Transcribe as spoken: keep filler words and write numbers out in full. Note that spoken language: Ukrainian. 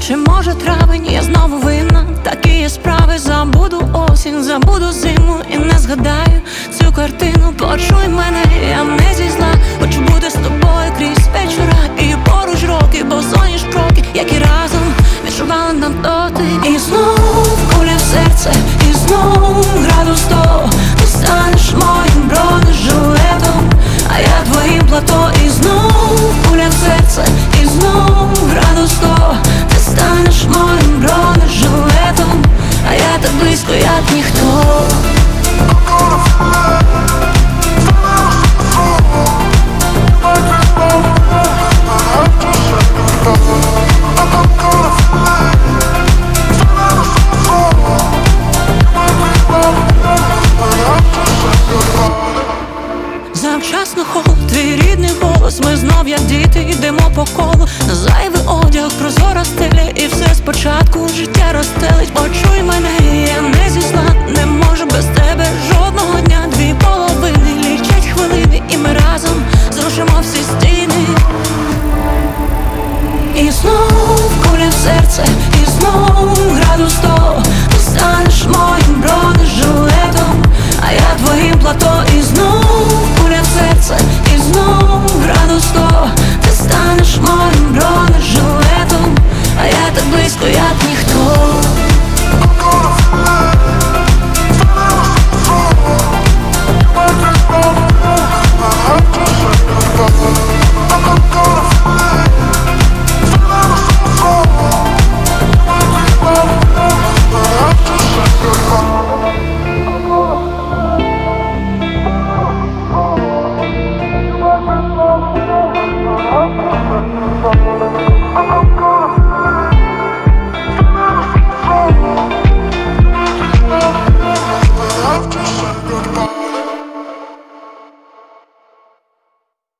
Чи може травень, я знову винна, такі є справи. Забуду осінь, забуду зиму і не згадаю цю картину. Почуй мене, я не зі зла, хочу бути з тобою крізь вечора і поруч роки, бо соняш кроки, які разом відчували нам дотик. І знов куля в серце, і знов градус сто. Ти станеш моїм бронежилетом, а я твоїм плато. І знов куля в серце, і знов градус сто. Ти станеш моїм бронежилетом, а я так близько, як ніхто. Завчасно холод, твій рідний голос. Ми знов, як діти, йдемо по колу. Зайвий одяг, прозора стеля, і все спочатку життя розстелить. Почуй мене, я не зі зла, не можу без тебе жодного дня. Дві половини лічать хвилини, і ми разом зрушимо всі стіни. І знов куля в серце, і знов градус сто. Ти станеш моїм бронежилетом, а я твоїм плато. І знов куля в серце, і знов градус сто. Ти станеш моїм бронежилетом, а я так близько, як ніхто. I'm